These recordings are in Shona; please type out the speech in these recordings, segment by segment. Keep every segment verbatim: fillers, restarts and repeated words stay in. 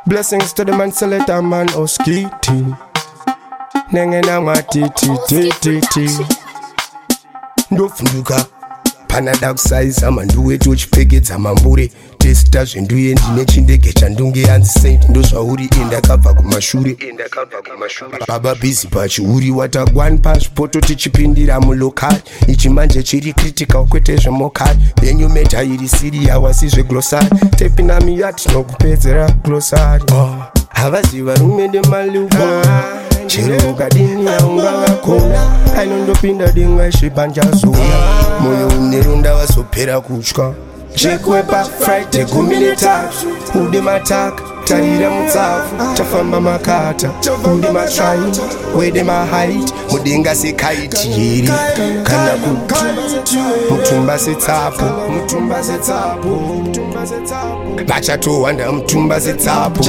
Blessings to the man, so let a man oskiti. Nenge na mati ti ti ti ti. Ndofunduka pana dark size amanduwe tochipfekedza amambure testa zvenduye ndine chindege chandunge hanzi saint ndozvauri indakabva kumashure baba busy pachiuri watagwan paspoto tichipindira mulokali ichi manje chiri critical kwete zvemokali benyu meta iri siria wasi zveglossary tepinami yatinokupedzera glossary havaziva rume nemaluko chero ukadini yaungavakona ainondopinda denga zvebanjazoya moyo uneronda wazopera kutya chekwepa friday gumi netatu ude mataka tarira mutsafu tafamba makata ude matrain wede mahait mudenga sekaiti hiri kana kuti mutumba setsapo mutumba setsapo vachatowanda mutumba setsapo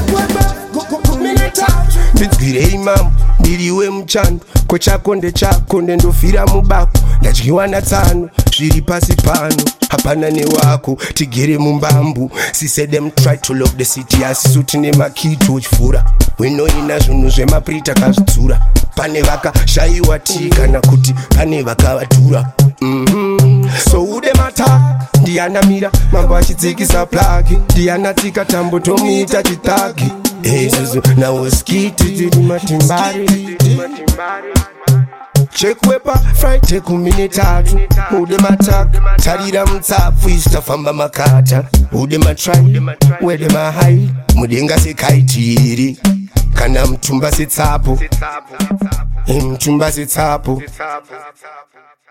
ndidzwirei mamu ndiriwe muchando kochako ndechako ndendofira mubako ndadyiwa natsano zviri pasi pano hapana newako tigere mumbambu sise them try to lock the city asisu tine makiti uchifura winoina zvinhu zvemaprita kazvidzura pane vakashayiwa ti kana kuti pane vakavatura mm-hmm. so ude mataka ndiyanamira mambo achidzikisa plagi ndiyanatika tambo tomuita chitagi ezuzu nawoskiti tiri matimbari chekwepa friday gumi netatu ude mataka tarira mutsapfu isitafamba makata ude matrai wede mahai mudenga sekaiti iri kana mutumba setsapo mutumba setsapo